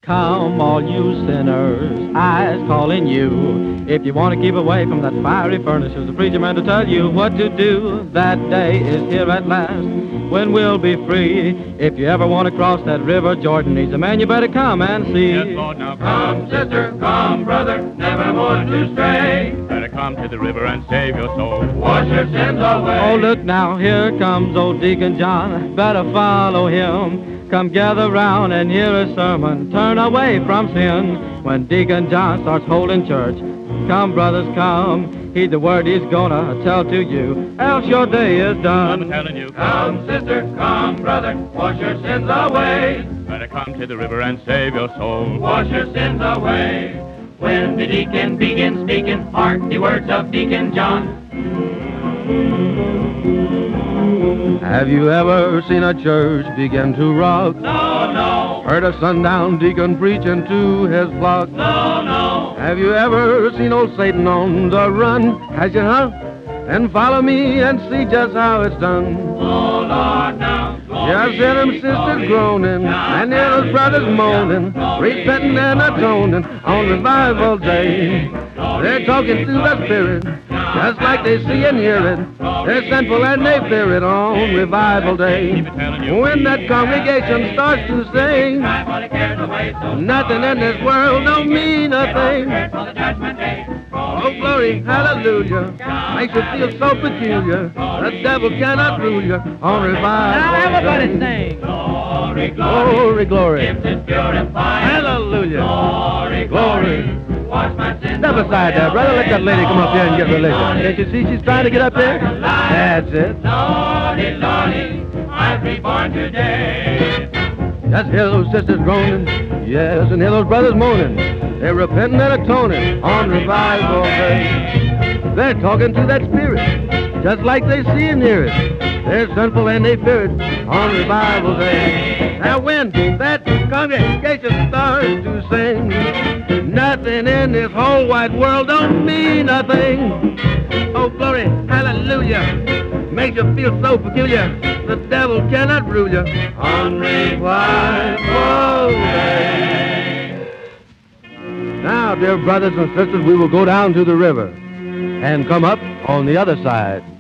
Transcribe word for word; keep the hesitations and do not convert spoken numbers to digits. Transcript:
Come, all you sinners, I's calling you. If you want to keep away from that fiery furnace, here's the preacher man to tell you what to do. That day is here at last, when we'll be free. If you ever want to cross that river Jordan needs a man, you better come and see. Yes, Lord, now come, sister, come, brother, never more to stray. Better come to the river and save your soul. Wash your sins away. Oh, look now, here comes old Deacon John. Better follow him. Come gather round and hear a sermon. Turn away from sin. When Deacon John starts holding church, come, brothers, come. Heed the word he's gonna tell to you, else your day is done. I'm telling you, come, sister, come, brother, wash your sins away. Better come to the river and save your soul. Wash your sins away. When the deacon begins speaking, hark the words of Deacon John. Have you ever seen a church begin to rock? No, no. Heard a sundown deacon preaching to his flock? No, no. Have you ever seen old Satan on the run? Has you, huh? And follow me and see just how it's done. Oh, Lord, now. Just hear them sisters groaning and hear those brothers moaning, repenting and atoning on revival day. They're talking through the Spirit, just like they see and hear it. They're sinful and they fear it on revival day. When that congregation starts to sing, nothing in this world don't mean a thing. Oh, glory, hallelujah, makes you feel so peculiar. The devil cannot rule you on revival. Now everybody sing. Glory, Glory, glory. Gives it purifying. Hallelujah. Glory, glory. Wash my sins Step aside there, brother. Let that lady come up here and get religion. Can't you see she's trying to get up there? That's it. Lordy, Lordy, I've reborn today. Just hear those sisters groaning, yes, and hear those brothers moaning. They're repenting and atoning on revival day. They're talking to that Spirit, just like they see and hear it. They're sinful and they fear it on revival day. Now when that congregation starts to sing, nothing in this whole wide world don't mean a thing. Oh, glory, hallelujah, makes you feel so peculiar. The devil cannot rule you on revival day. Now, dear brothers and sisters, we will go down to the river and come up on the other side.